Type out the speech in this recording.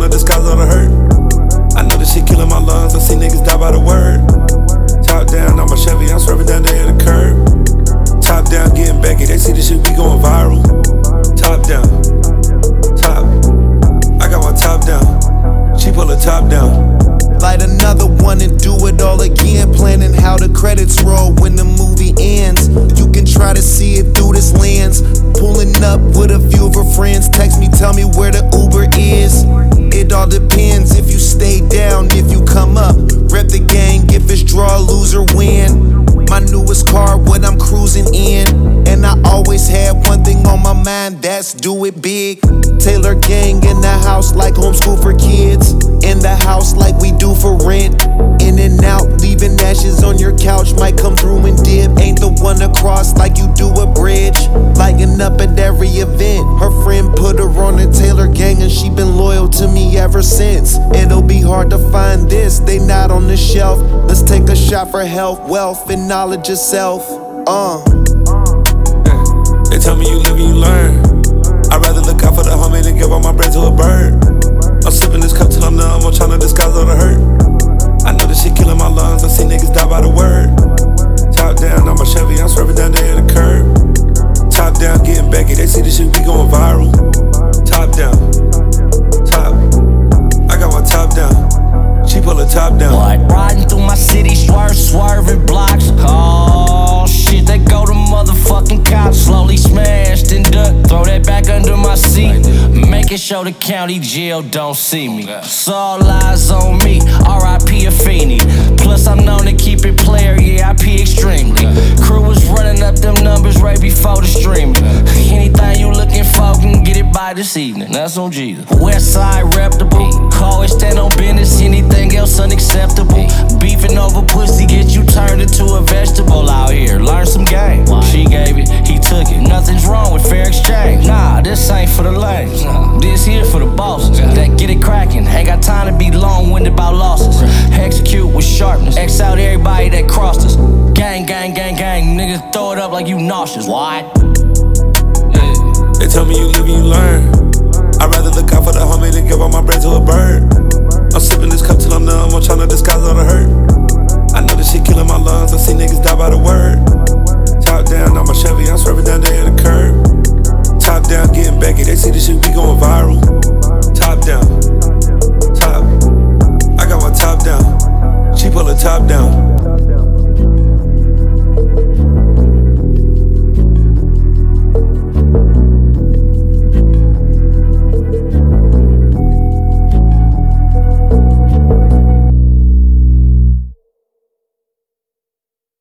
tryna disguise all the hurt. I know this shit killing my lungs, I see niggas die by the word. Top down, I'm a Chevy, I'm swerving down the end of the curb. Top down, getting Becky, they see this shit be going viral. Top down, top, I got my top down. She pull her top down. Light another one and do it all again. Planning how the credits roll when the movie ends. You can try to see it through this lens. Pulling up with a few of her friends. Text me, tell me where the Uber is. It all depends if you stay down, if you come up. Rep the gang, if it's draw, lose or win. My newest car, what I'm cruising in. And I always had one thing on my mind, that's do it big. Taylor gang in the house like homeschool for kids. In the house like we do for rent. In and out, leaving ashes on your couch. Might come through and dip. Ain't the one across like you do a bridge. Lighting up at every event. Her friend put her on the Taylor gang and she been loyal to me ever since. It'll be hard to find this, they not on the shelf. Let's take a shot for health, wealth, and knowledge yourself. They tell me you live and you learn. I'd rather look out for the homie than give all my bread to a bird. I'm sipping this cup till I'm numb, I'm tryna disguise all the hurt. I know this shit killing my lungs, I see niggas die by the word. Top down, I'm a Chevy, I'm swerving down the end of the curb. Top down, getting Becky, they see this shit be going viral. Top down, top, I got my top down. She pull her top down. What? Riding through my city, swerving blocks. Oh shit, they go to motherfucking cops. Slowly smashed and duck, throw that back under my seat. Making sure the county jail don't see me. So all eyes on me, R.I.P. Afeni. Plus I'm known to keep it player, yeah, I P extremely. Crew was running up them numbers right before the streaming. Anything you looking for, can get it by this evening. That's on Jesus. Westside reputable, always stand on business. Anything else unacceptable. Beefing over pussy get you turned into a vegetable out here. Learn some game. She gave it, he took it. Nothing's wrong with fair exchange. Nah, this ain't for the lames. This here for the bosses that get it cracking. Ain't got time to be long-winded about losses. Execute with sharpness. X out everybody that crossed us. Gang, gang, gang, gang. Niggas throw it up like you nauseous. What? They tell me you